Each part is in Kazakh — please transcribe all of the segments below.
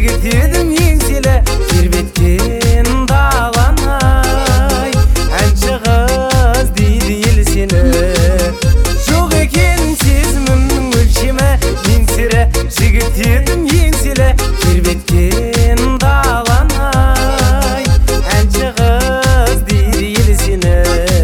жігіт едім еңселі тербеткен даланай. Әнші қыз дейді ел сені, жоқ екен сезімімнің өлшемі. Мен сірі жігіт едім еңселі тербеткен даланай. Әнші қыз дейді ел сені.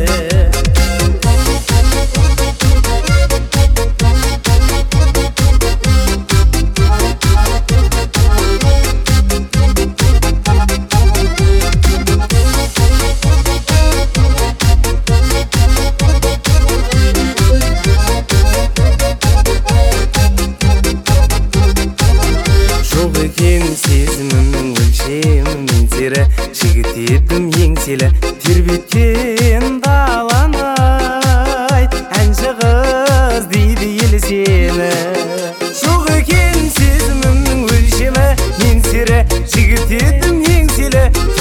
Жоқ екен сезімімнің өлшемі. Мен сері жігіт едім еңселі тербеткен даланай. Әнші қыз дейді ел сені, жоқ екен сезімімнің өлшемі. Мен сері жігіт едім еңселі